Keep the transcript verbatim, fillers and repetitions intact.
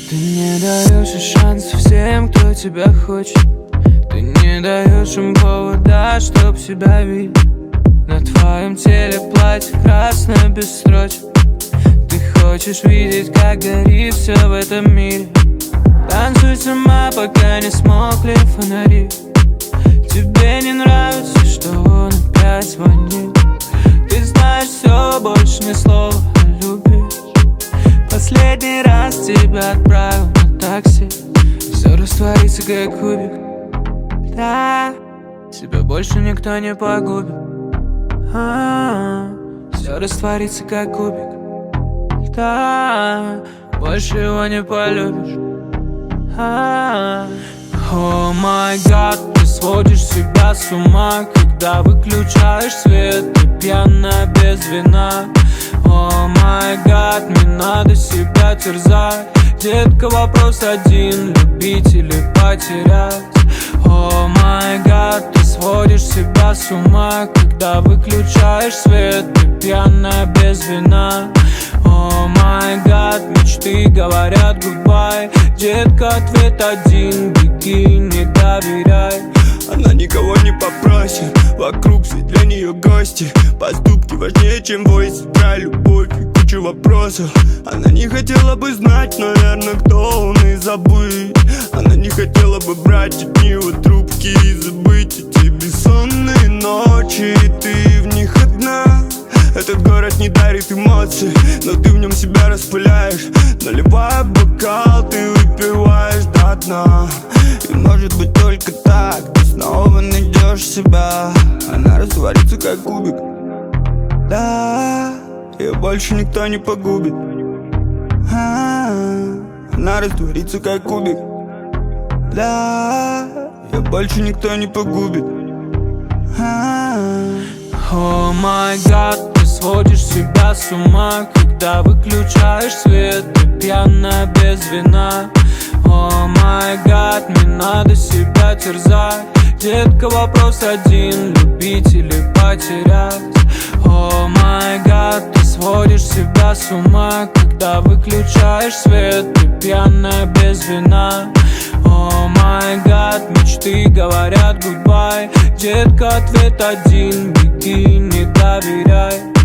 Ты не даешь и шанс всем, кто тебя хочет. Ты не даешь им повода, чтоб себя видеть. На твоем теле платье красное без строчек. Ты хочешь видеть, как горит все в этом мире. Танцуй сама, пока не смолкли фонари. Тебе не нравится, что он опять звонит. Ты знаешь все, больше ни слова о любви. Последний раз тебя отправил на такси. Все растворится, как кубик. Да, тебя больше никто не погубит. А-а-а. Все растворится, как кубик. Да, больше его не полюбишь. О май гад, ты сводишь себя с ума, когда выключаешь свет, ты пьяная без вина. О май гад, не надо себя терзать. Детка, вопрос один, любить или потерять. О май гад, ты сводишь себя с ума, когда выключаешь свет, ты пьяная без вина. О май гад, мечты говорят гудбай. Детка, ответ один, беги, не доверяй. Она никого не попросит, вокруг все для нее гости. Поступки важнее, чем войс. Про любовь и кучу вопросов. Она не хотела бы знать, наверное, кто он, и забыть. Она не хотела бы брать от него трубки и забыть эти бессонные ночи, и ты в них одна. Этот город не дарит эмоций, но ты в нем себя распыляешь. Наливая бокал, ты выпиваешь до дна. И может быть только так ты снова найдешь себя. Она растворится как кубик. Да, ее больше никто не погубит. А-а-а. Она растворится как кубик. Да, ее больше никто не погубит. А-а-а. О май гад, ты сводишь себя с ума, когда выключаешь свет, ты пьяная без вина. О май гад, не надо себя терзать. Детка, вопрос один, любить или потерять. О май гад, ты сводишь себя с ума, когда выключаешь свет, ты пьяная без вина. О май гад, мечты говорят гудбай. Детка, ответ один, беги, не доверяй.